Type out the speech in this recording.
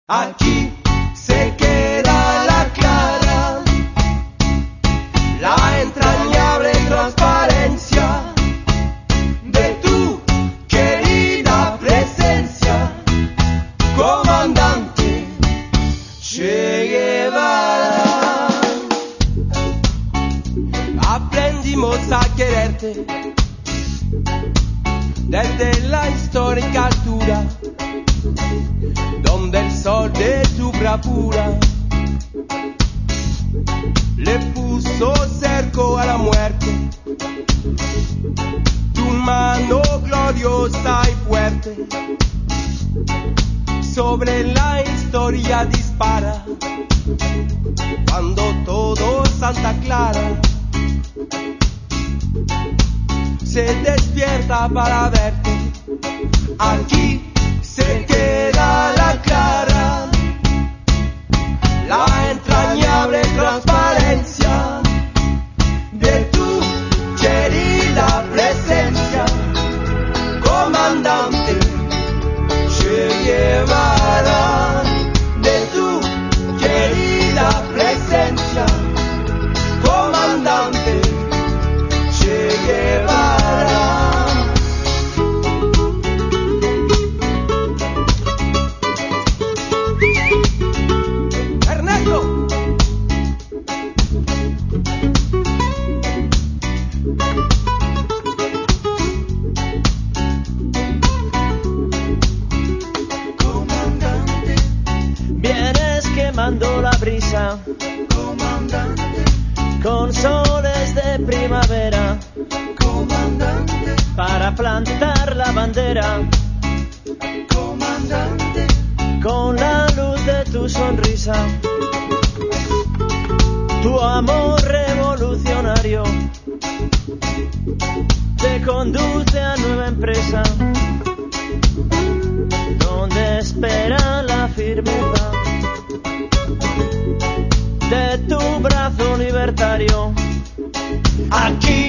Aquí se queda la clara, la entrañable transparencia de tu querida presencia, comandante Che Guevara. Aprendimos a quererte desde la histórica altura, donde el sol de tu bravura le puso cerco a la muerte. Tu mano gloriosa y fuerte sobre la historia dispara, cuando todo Santa Clara se despierta para verte. Aquí se queda la clara, la entrañable transparencia de tu querida presencia, comandante Che Guevara. De tu querida presencia, comandante Che Guevara. La brisa, Comandante, con soles de primavera, comandante, para plantar la bandera, comandante, con la luz de tu sonrisa, tu amor revolucionario te conduce a nueva empresa, donde espera la firmeza de tu brazo libertario. aquí